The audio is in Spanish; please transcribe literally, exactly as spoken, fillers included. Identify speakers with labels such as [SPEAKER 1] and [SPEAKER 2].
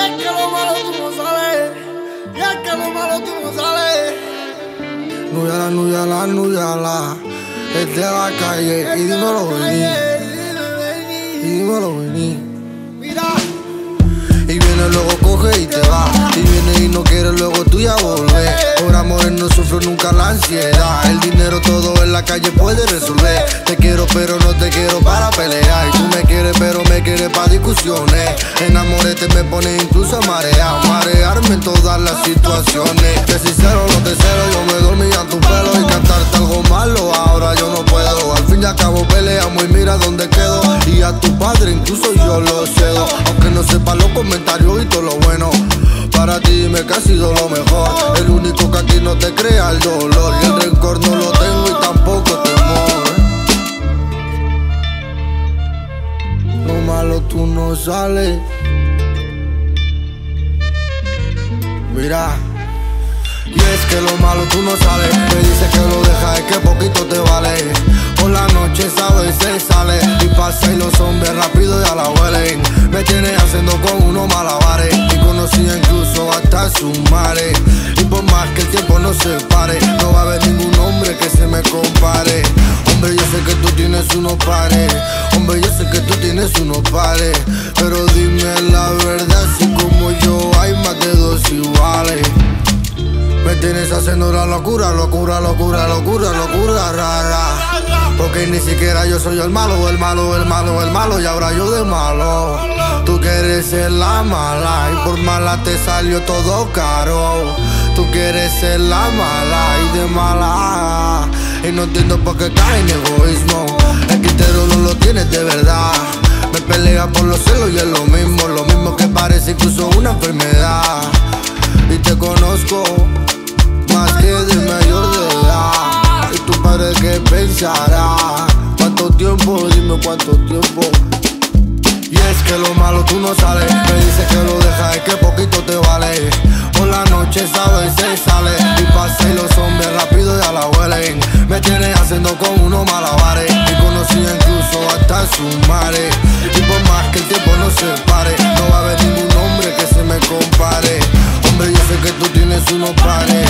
[SPEAKER 1] es que lo malo tú no sales, y es que lo malo tú no sales.
[SPEAKER 2] Nuyala, Nuyala, Nuyala, es de la calle y dímelo vení, y dímelo vení.
[SPEAKER 1] Mira,
[SPEAKER 2] y viene luego coge y te va, y viene y no quiere luego tú ya volver. Por amores no sufro nunca la ansiedad, el dinero todo en la calle puede resolver. Te quiero pero no te quiero para pelear, y tú me quieres pero me quieres para discusiones. Enamorete me pone incluso mareado, marearme en todas las situaciones. De sincero no te celo, yo me dormía en tu pelo y cantarte algo malo ahora yo no puedo. Al fin y al cabo peleamos y mira dónde quedo, y a tu padre incluso yo lo cedo. Aunque no sepa los comentarios y todo lo bueno, para ti dime que ha sido lo mejor. El único que aquí no te crea el dolor, y el rencor no lo tengo y tampoco temor. Lo malo tú no sales. Mira, y es que lo malo tú no sales. Me dices que lo dejas, es que poquito te vale. Por la noche sabes se sale y pasa y los hombres rápido ya la huelen. Me tienes haciendo con unos malabares, y conocía incluso hasta sus mares. Y por más que el tiempo no se pare, no va a haber ningún hombre que se me compare. Hombre, yo sé que tú tienes unos pares, hombre, yo sé que tú tienes unos pares, pero dime la verdad, si como yo hay más de dos iguales. Me tienes haciendo la locura, locura, locura, locura, locura rara. Porque ni siquiera yo soy el malo, el malo, el malo, el malo, y ahora yo de malo. Tú quieres ser la mala y por mala te salió todo caro. Tú quieres ser la mala y de mala, y no entiendo por qué cae en egoísmo. El criterio no lo tienes de verdad. Me pelea por los celos y es lo mismo, lo mismo que parece incluso una enfermedad. Y te conozco más que de mayor de edad, y tu padre que pensará. ¿Cuánto tiempo? Dime cuánto tiempo. Y es que lo malo tú no sales. Me dices que lo dejas, es que poquito te vale. Por la noche sabes se sale y pasa y los hombres rápido ya la huelen. Me tienes haciendo con unos malabares, y conocía incluso hasta sus mares. Y por más que el tiempo no se pare, no va a haber ningún hombre que se me compare. Hombre, yo sé que tú tienes unos pares,